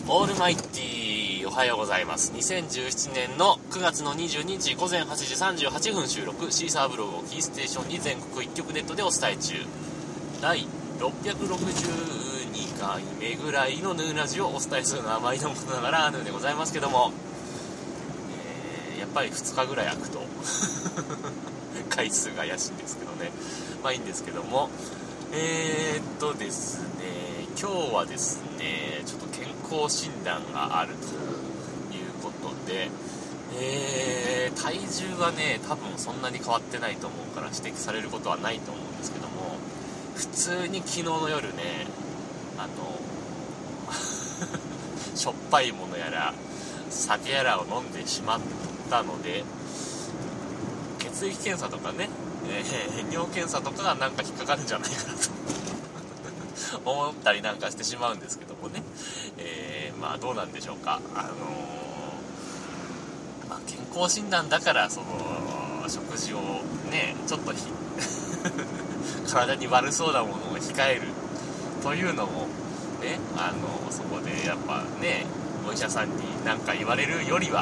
オールマイティー、おはようございます。2017年の9月の22日午前8時38分収録、シーサーブログをキーステーションに全国1局ネットでお伝え中、第662回目ぐらいのヌーラジをお伝えするのは毎度のことながらヌーでございますけども、やっぱり2日ぐらい空くと回数が怪しいんですけどね、まあいいんですけども、ですね、今日はですね、ちょっと健康診断があるということで、体重はね、多分そんなに変わってないと思うから指摘されることはないと思うんですけども、普通に昨日の夜ね、しょっぱいものやら酒やらを飲んでしまったので、血液検査とかね、尿検査とかがなんか引っかかるんじゃないかなと思ったりなんかしてしまうんですけどもね、まあどうなんでしょうか。健康診断だからその食事をねちょっと体に悪そうなものを控えるというのもね、そこでやっぱねお医者さんに何か言われるより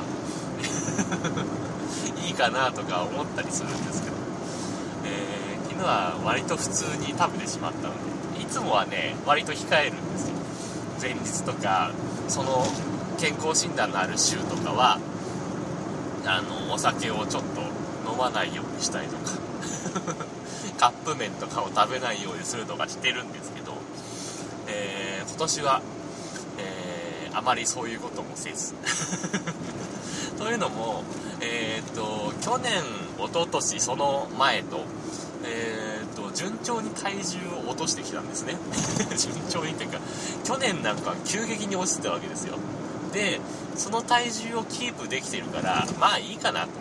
はいいかなとか思ったりするんですけど、昨日は割と普通に食べてしまったので、いつもはね割と控えるんですよ。前日とかその健康診断のある週とかはお酒をちょっと飲まないようにしたりとかカップ麺とかを食べないようにするとかしてるんですけど、今年は、あまりそういうこともせずというのも、去年、一昨年その前と、順調に体重を落としてきたんですね順調にっていうか、去年なんか急激に落ちてたわけですよ。で、その体重をキープできてるから、まあいいかなと思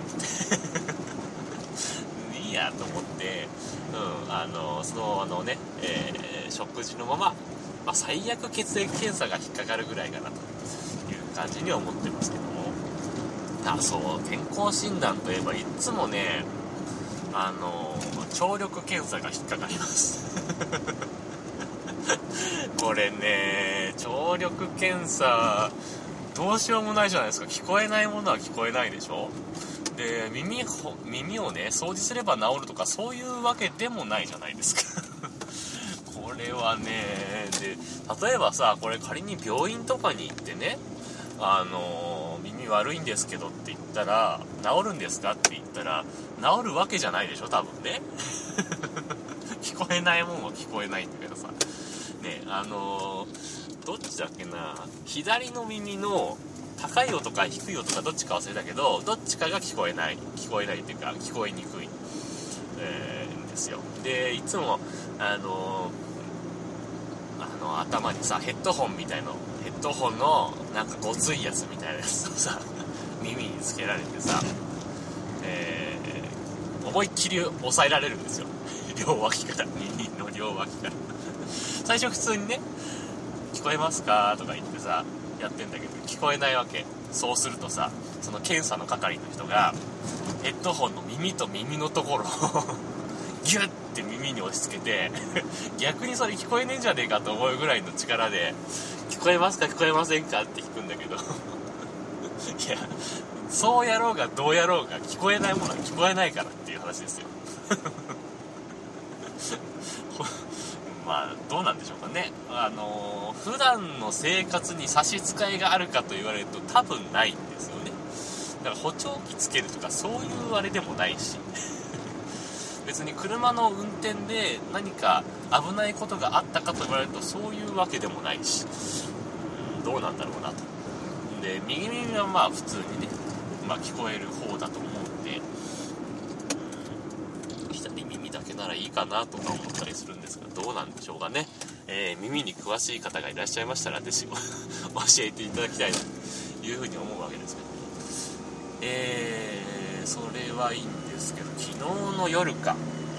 っていいやと思って、そのね、食事のまま、最悪血液検査が引っかかるぐらいかなという感じには思ってますけども、そう、健康診断といえばいつもね、聴力検査が引っかかりますこれね、聴力検査どうしようもないじゃないですか。聞こえないものは聞こえないでしょ。で、耳をね掃除すれば治るとかそういうわけでもないじゃないですかこれはね、で例えばさ、これ仮に病院とかに行ってね、耳悪いんですけどって言ったら治るんですかって言ったら治るわけじゃないでしょ多分ね聞こえないもんは聞こえないんだけどさね、どっちだっけな、左の耳の高い音か低い音かどっちか忘れたけど、どっちかが聞こえないっていうか聞こえにくい、んですよ。で、いつも頭にさヘッドホンのなんかごついやつみたいなやつをさ耳につけられてさ、思いっきり押さえられるんですよ両脇から、耳の両脇から最初普通にね聞こえますかとか言ってさやってんだけど聞こえないわけ。そうするとさ、その検査の係の人がヘッドホンの耳と耳のところをギュッて耳に押し付けて逆にそれ聞こえねえんじゃねえかと思うぐらいの力で聞こえますか聞こえませんかって聞くんだけどいや、そうやろうがどうやろうが聞こえないものは聞こえないからっていう話ですよまあどうなんでしょうかね。普段の生活に差し支えがあるかと言われると多分ないんですよね。だから補聴器つけるとかそういうあれでもないし別に車の運転で何か危ないことがあったかと言われるとそういうわけでもないし、どうなんだろうなと。で、右耳はまあ普通にね、聞こえる方だと思うんで、左耳だけならいいかなとか思ったりするんですが、どうなんでしょうかね。耳に詳しい方がいらっしゃいましたらぜひ教えていただきたいというふうに思うわけですけど、それはいいんですけど、昨日の夜か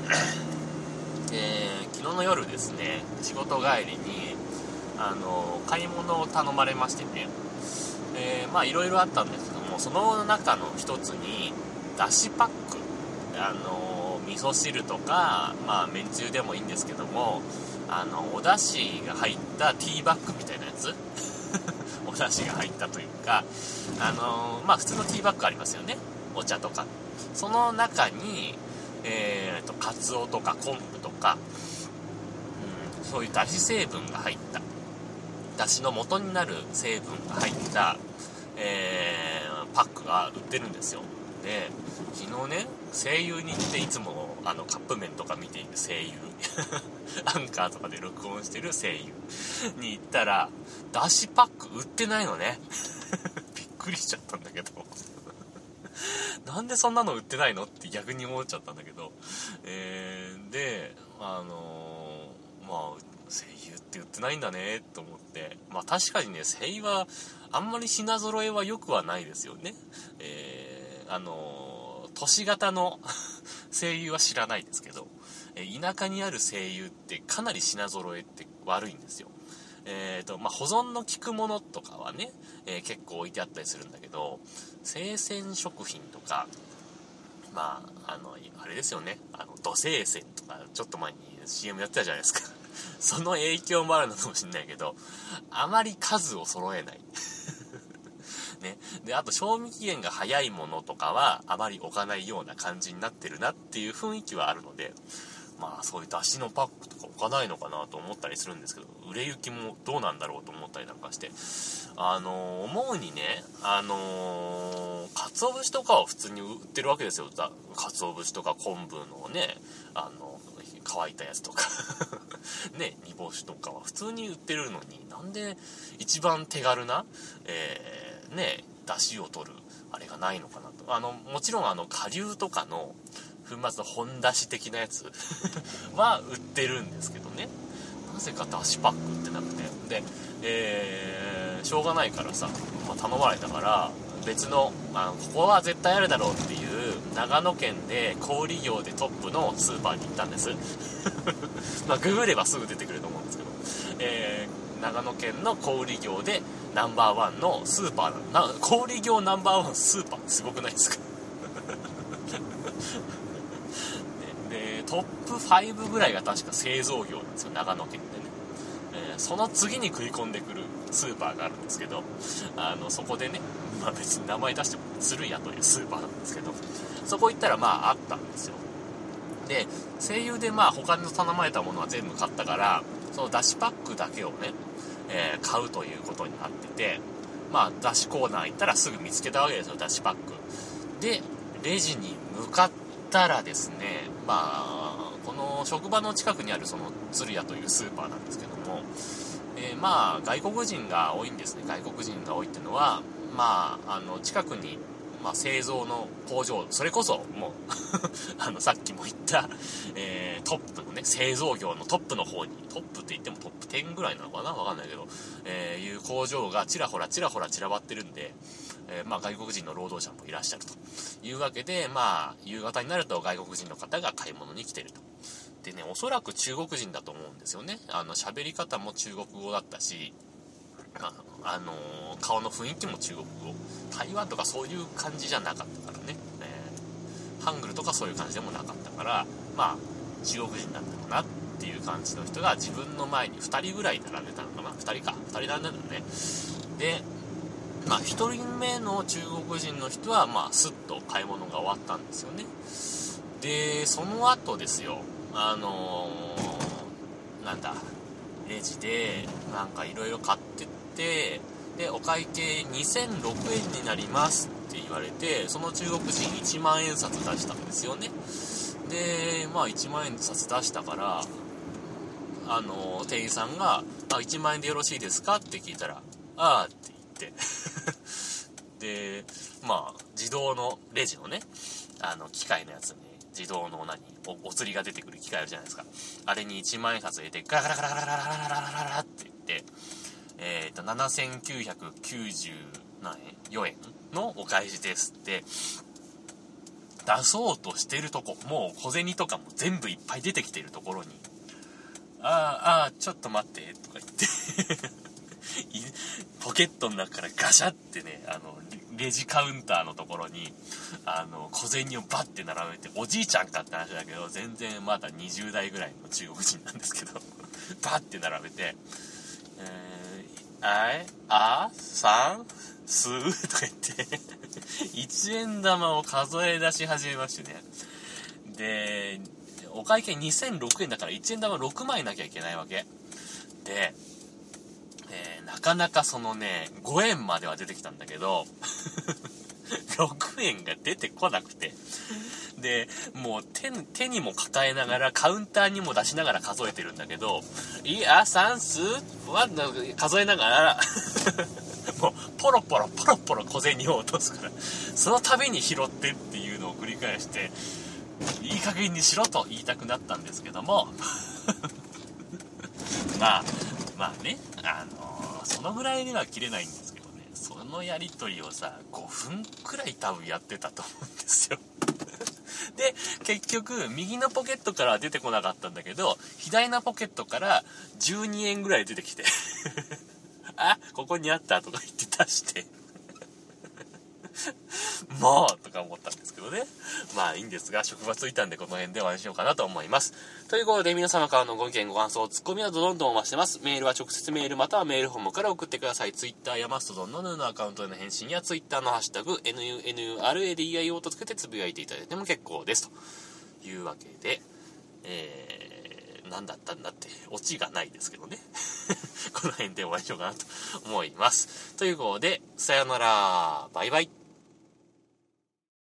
昨日の夜ですね、仕事帰りに買い物を頼まれましてね、いろいろあったんですけども、その中の一つにだしパック、味噌汁とか、めんつゆでもいいんですけども、お出汁が入ったティーバッグみたいなやつお出出汁が入ったというか、普通のティーバッグありますよね、お茶とか。その中にカツオとか昆布とか、そういう出汁成分が入った、出汁の元になる成分が入った、パックが売ってるんですよ。で、昨日ね、声優に行って、いつもカップ麺とか見ている声優アンカーとかで録音してる声優に行ったら、だしパック売ってないのねびっくりしちゃったんだけどなんでそんなの売ってないのって逆に思っちゃったんだけど、で声優って売ってないんだねと思って、確かにね、声優はあんまり品揃えは良くはないですよね。都市型の声優は知らないですけど、田舎にある声優ってかなり品揃えって悪いんですよ。保存の効くものとかはね、結構置いてあったりするんだけど、生鮮食品とか、あれですよね、土生鮮とかちょっと前に CM やってたじゃないですかその影響もあるのかもしれないけど、あまり数を揃えないね、で、あと賞味期限が早いものとかはあまり置かないような感じになってるなっていう雰囲気はあるので、そういう出汁のパックとか置かないのかなと思ったりするんですけど、売れ行きもどうなんだろうと思ったりなんかして、思うにね、鰹節とかは普通に売ってるわけですよ。鰹節とか昆布のね、乾いたやつとかね、煮干しとかは普通に売ってるのに、なんで一番手軽な出汁を取るあれがないのかなと。もちろん顆粒とかの粉末の本出汁的なやつは売ってるんですけどね、なぜか出汁パック売ってなくて、で、しょうがないからさ、頼まれたから別の、ここは絶対あるだろうっていう長野県で小売業でトップのスーパーに行ったんですググればすぐ出てくると思うんですけど、長野県の小売業でナンバーワンのスーパー小売業ナンバーワンスーパーってすごくないですかで、トップ5ぐらいが確か製造業なんですよ、長野県でね。その次に食い込んでくるスーパーがあるんですけど、そこでね、別に名前出しても鶴屋というスーパーなんですけど、そこ行ったらあったんですよ。で、声優で他の頼まれたものは全部買ったから、そのだしパックだけをね、買うということになってて、だしコーナー行ったらすぐ見つけたわけですよ、だしパックで。レジに向かったらですね、この職場の近くにあるその鶴屋というスーパーなんですけども、外国人が多いんですね。外国人が多いっていうのは、近くに製造の工場、それこそもうさっきも言った、トップのね、製造業のトップの方に、トップって言ってもトップ10ぐらいなのかな、わかんないけど、いう工場がちらほら散らばってるんで、外国人の労働者もいらっしゃるというわけで、夕方になると外国人の方が買い物に来てると。でね、おそらく中国人だと思うんですよね。喋り方も中国語だったし、顔の雰囲気も中国語、台湾とかそういう感じじゃなかったからね、ハングルとかそういう感じでもなかったから、中国人なんだろうなっていう感じの人が自分の前に2人ぐらい並んでたのかな。2人並んでたのね。で、1人目の中国人の人はスッと買い物が終わったんですよね。で、その後ですよ、レジでいろいろ買ってって、で、お会計2006円になりますって言われて、その中国人1万円札出したんですよね。で、1万円札出したから、店員さんが、1万円でよろしいですかって聞いたら、あーって言ってで、自動のレジのね、機械のやつに、自動のお釣りが出てくる機械あるじゃないですか。あれに1万円札入れて、ガラガラガラガラガラガラガラガラって言って、7994円のお返しですって出そうとしてるとこ、もう小銭とかも全部いっぱい出てきてるところに、ちょっと待ってとか言ってポケットの中からガシャってね、レジカウンターのところに小銭をバッて並べて、おじいちゃんかって話だけど、全然まだ20代ぐらいの中国人なんですけどバッて並べて、 さんすとか言って1円玉を数え出し始めましてね。でお会計2006円だから1円玉6枚なきゃいけないわけで、なかなかそのね5円までは出てきたんだけど6円が出てこなくて、でもう手にも抱えながらカウンターにも出しながら数えてるんだけど、算数は数えながらもうポロポロ小銭を落とすから、その度に拾ってっていうのを繰り返して、いい加減にしろと言いたくなったんですけどもまあね、そのぐらいには切れないんですけどね、そのやり取りをさ5分くらい多分やってたと思うんですよで結局右のポケットからは出てこなかったんだけど、左のポケットから12円ぐらい出てきてここにあったとか言って出してもうとか思ったんですけどね。まあいいんですが、職場ついたんでこの辺で終わりにしようかなと思います。ということで皆様からのご意見ご感想ツッコミなどどんどんお待ちしてます。メールは直接メールまたはメールフォームから送ってください。ツイッターやマストドンのヌーのアカウントへの返信やツイッターのハッシュタグ NUNURADIO とつけてつぶやいていただいても結構ですというわけで、何だったんだってオチがないですけどねこの辺で終わりにしようかなと思います。ということでさよなら、バイバイ。